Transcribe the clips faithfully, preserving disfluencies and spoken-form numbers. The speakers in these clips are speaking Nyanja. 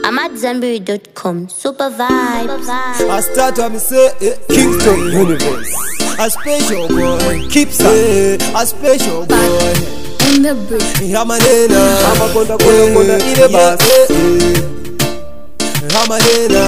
I'm at Zanberry dot com. Super vibes. I start to me say eh, Kingston Universe. A special boy, keeps eh, a special boy. On the bridge. I'm a nena, I'm a konda konda konda in the bus. I'm a nena,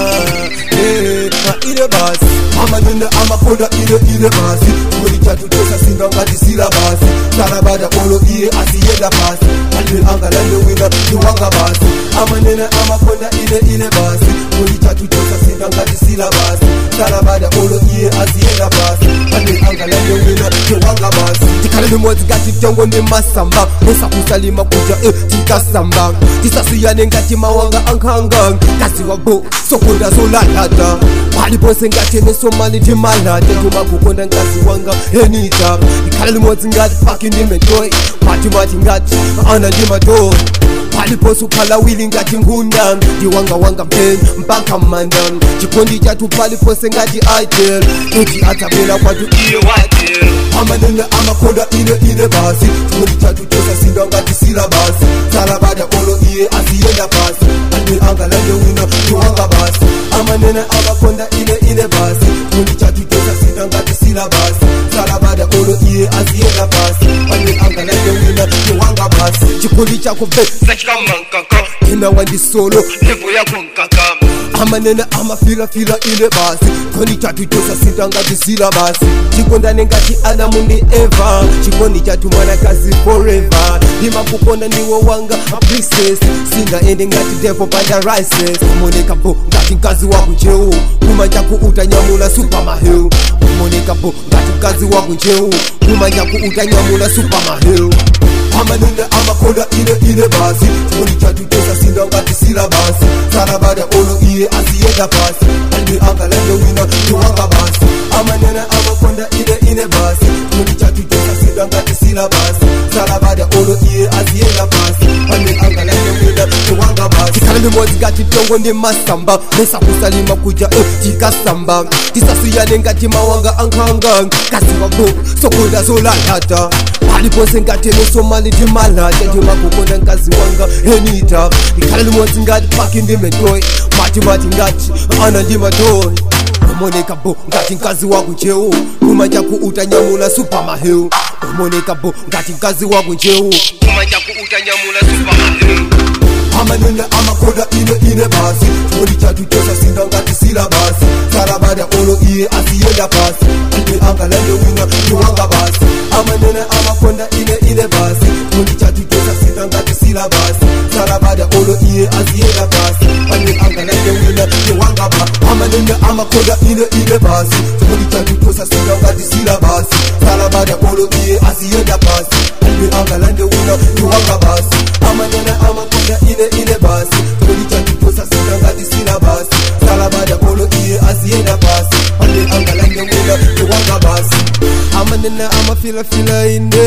eh, in the bus. I'm a nena, I'm a konda in the in the bus. Kuri chatu chesa singa ngati sila bus. Sarabada olo iye asiyenda bus. Alil anga lande wina tuwanga bus. I'm a nena, I'm a konda in the in the bus. Kuri chatu chesa singa ngati sila bus. Sarabada olo iye asiyenda bus. Alil anga lande wina tuwanga bus. Tikale mwezi gati tongo ni masamba. Nesa kusalima kuja eh tikasamba. Tisasiyane ngati mawanga ankanga. Kasi wabo sokonda solalata. Wali bose ngati neso mali timalata. Tuma kukonda ngati wanga enita. Tikale mwezi ngati paki ndi metoi. Mati mati ngati ana ndi matoi. Wali bose ukala wili ngati ngunda. Di wanga wanga pen mpaka mandan. Chikondi chatu pali bose ngati idol. Uti atabela kwa tu iye wate. Ama nena ama konda ine ine basi. Chikondi chatu chosa singa ngati sila basi. Salabada olo iye asiyenda basi. Almi anga lande wina tuwanga basi. Ama nena ama konda ine ine basi. Chikondi chatu chosa singa ngati sila basi. Salabada olo iye asiyenda basi. Almi anga lande wina tuwanga basi. Chikondi chako be sachika mankaka. Ina wandi solo levo ya kunkaka. Ama nena ama fila fila ine basi. Chikondi chatu chosa singa ngati sila basi. Chikonda nengati ana mundi eva. Chikondi chatu mwana kazi forever. Dima kukonda niwo wanga a princess. Singa ende ngati devil panda rises. Kumoneka po ngati mkazi wa kunjeu. Kumanja kuutanyamula super maheu. Kumoneka po ngati mkazi wa kunjeu. Kumanja kuutanyamula super maheu. Ama nenda ama konda ine ine basi. Chikondi chatu chosa singa ngati sila basi. Sarabada olo iye asiyenda basi. Almi anga lande wina tuwanga basi. Ama nena ama konda ine ine basi. Chikondi chatu chosa singa ngati sila basi. Sarabada olo iye asiyenda basi. Almi anga lande wina tuwanga basi. Kalemi mwezi gati tongo ndi masamba. Nesa kusalima kuja eh tikasamba. Tisasiyane ngati mawanga ankanga. Kasi wabo sokonda zolalata. Wali pose ngati neso mali timalata. Juma kukonda nkazi wanga enita. Kalemi mwezi ngati paki ndi metoi. Mati mati ngati ana ndi matoi. Kumoneka bo ngati nkazi wa kunjeu. Kumanja kuutanyamula super maheu. Kumoneka bo ngati nkazi wa kunjeu. Kumanja kuutanyamula super maheu. Ama nena ama konda ine ine basi. Chikondi chatu chosa singa ngati sila basi. Sarabada olo iye asiyenda basi. Almi anga lande wina tuwanga basi. Ama nena ama konda ine ine basi. Chikondi chatu chosa singa ngati sila basi. Sarabada olo iye asiyenda basi. Almi anga lande wina tuwanga basi. Ama nena ama konda ine ine basi. Chikondi chatu chosa singa ngati sila basi. Sarabada olo iye asiyenda basi. Almi anga lande wina tuwanga basi. Ama nena ama konda ine ine basi. Chikondi chatu chosa singa ngati sila basi. Sarabada olo iye asiyenda basi. Almi anga lande wina tuwanga basi. Ama nena ama fila fila ine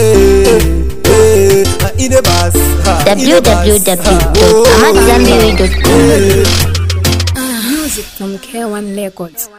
ine basi. w w w dot amat zanberry dot com. Music from K one Records.